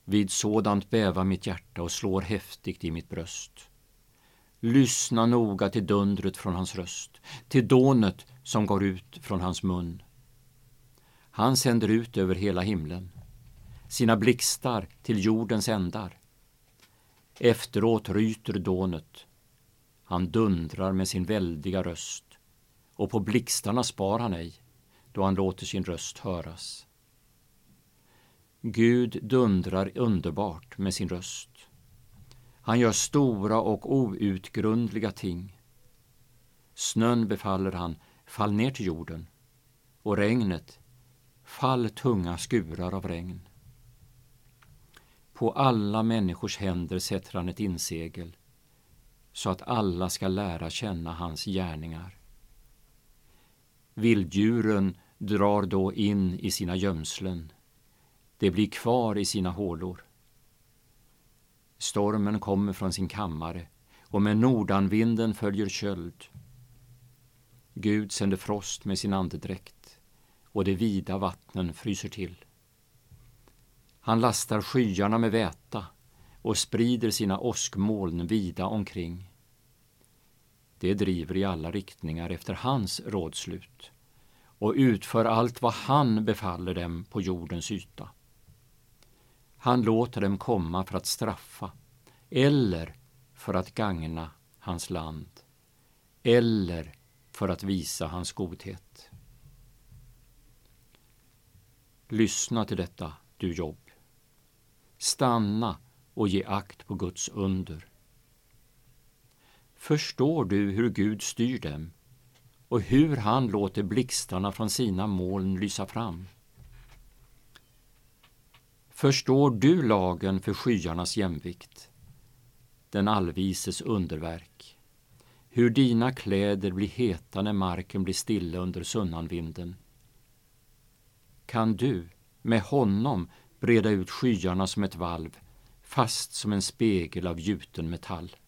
Vid sådant bävar mitt hjärta och slår häftigt i mitt bröst. Lyssna noga till dundret från hans röst, till dånet som går ut från hans mun. Han sänder ut över hela himlen sina blixtar till jordens ändar. Efteråt ryter dånet. Han dundrar med sin väldiga röst, och på blixtarna spar han ej, då han låter sin röst höras. Gud dundrar underbart med sin röst. Han gör stora och outgrundliga ting. Snön befaller han, fall ner till jorden, och regnet, fall tunga skurar av regn. På alla människors händer sätter han ett insegel, så att alla ska lära känna hans gärningar. Vilddjuren drar då in i sina gömslen. Det blir kvar i sina hålor. Stormen kommer från sin kammare, och med nordanvinden följer köld. Gud sänder frost med sin andedräkt, och de vida vattnen fryser till. Han lastar skyarna med väta och sprider sina åskmoln vida omkring. Det driver i alla riktningar efter hans rådslut och utför allt vad han befaller dem på jordens yta. Han låter dem komma för att straffa eller för att gagna hans land eller för att visa hans godhet. Lyssna till detta, du Jobb. Stanna och ge akt på Guds under. Förstår du hur Gud styr dem och hur han låter blixtarna från sina moln lysa fram? Förstår du lagen för skyarnas jämvikt, den allvises underverk, hur dina kläder blir heta när marken blir stilla under sunnanvinden? Kan du med honom breda ut skyarna som ett valv, fast som en spegel av gjuten metall?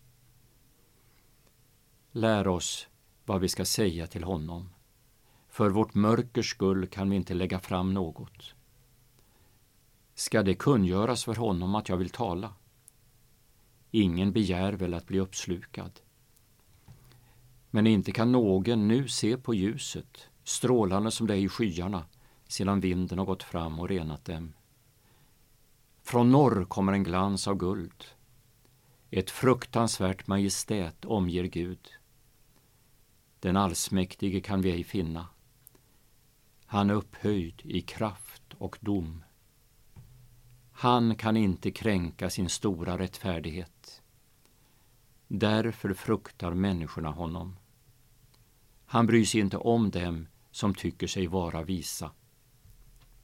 Lär oss vad vi ska säga till honom. För vårt mörkers skull kan vi inte lägga fram något. Ska det kungöras för honom att jag vill tala? Ingen begär väl att bli uppslukad. Men inte kan någon nu se på ljuset, strålande som det är i skyarna, sedan vinden har gått fram och renat dem. Från norr kommer en glans av guld. Ett fruktansvärt majestät omger Gud. Den allsmäktige kan vi ej finna. Han är upphöjd i kraft och dom. Han kan inte kränka sin stora rättfärdighet. Därför fruktar människorna honom. Han bryr sig inte om dem som tycker sig vara visa.